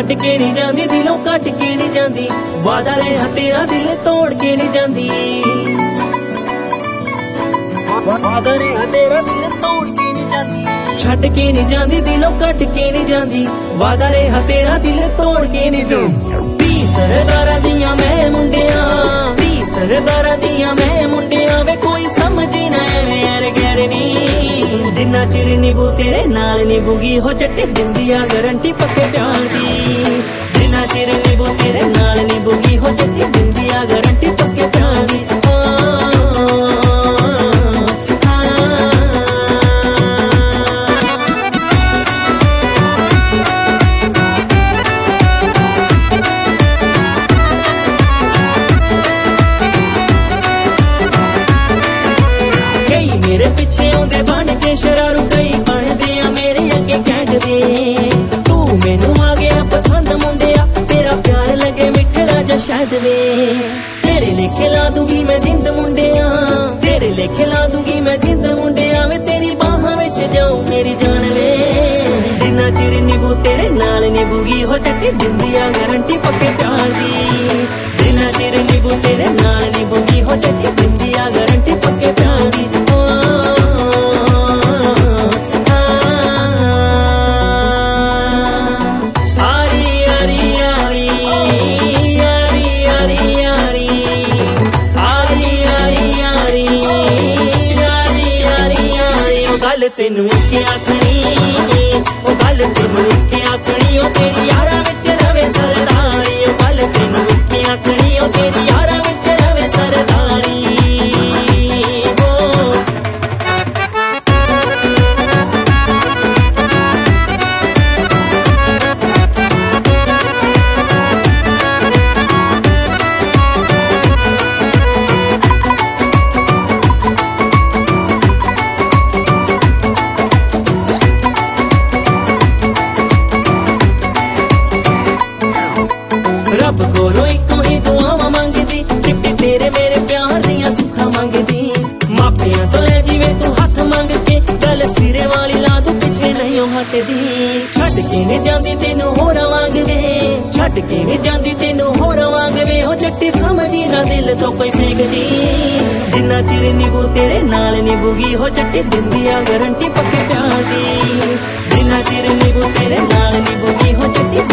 छड्ड के नहीं जांदी दिलों कट के नहीं जांदी, वादा रहा तेरा दिल तोड़ के नहीं जांदी, वादा रहा तेरा दिल तोड़ के नहीं जांदी। छड्ड के नहीं जांदी दिलों कट के नहीं जांदी, वादा रहा तेरा दिल तोड़ के नहीं जांदी। सरदारा दिया मैं मुंडिया, सरदारा दिया मैं मुंडिया वे कोई समझी ना मेरे गैर नी, जिन्ना चिर निभू तेरे नाल निभूगी हो जट्टी दिंदिया गारंटी पक्के प्यार दी, जिन्ना चिर निभू तेरे नाल निभूगी हो जट्टी दिंदिया गारंटी पक्के प्यार दी। मेरे पिछे आंदे बन के शरारू कई बनदे आ मेरे अगे कहंदे, तू मैनू आ गया पसंद मुंडिया तेरा प्यार लगे मिठड़ा जा शहद वे, तेरे लेखे ला दूंगी मैं जिंद मुंडिया, तेरे लेखे ला दूंगी मैं जिंद मुंडिया वे तेरी बाहां विच जाऊं मेरी जान वे, जिन्ना चिर निभू तेरे नाल निभूगी हो जट्टी दिंदिया गारंटी पक्के प्यार दी, जिन्ना चिर निभू तेरे नाल निभूगी हो जट्टी दिंदिया गारंटी पक्के प्यार दी। गल तेनू इक्के आखनी, ओ गल तेनू इक्के आखनी, ओ तेरी यारा विच रवे सरदारी, ओ गल तेनू इक्के आखनी, ओ तेरी यारा विच रवे सरदारी रब कोलों इको ही दुआवां मंगदी, टिड्डी तेरे मेरे प्यार दियां सुखां मंगदी, मापियां तो ले जीवे तू हथ मंग के, गल सिरे वाली ला तू पिछे नहीं हटदी, छड्ड के नहीं जांदी तेनू होरां वांग वे, छड्ड के नहीं जांदी तेनू होरां वांग वे, हो जट्टी समझी ना दिल तो कोई फेंक जी, जिन्ना चिर निभू तेरे नाल निभूगी हो जट्टी दिंदिया गारंटी पक्के प्यार दी, जिन्ना चिर निभू तेरे नाल निभूगी हो जट्टी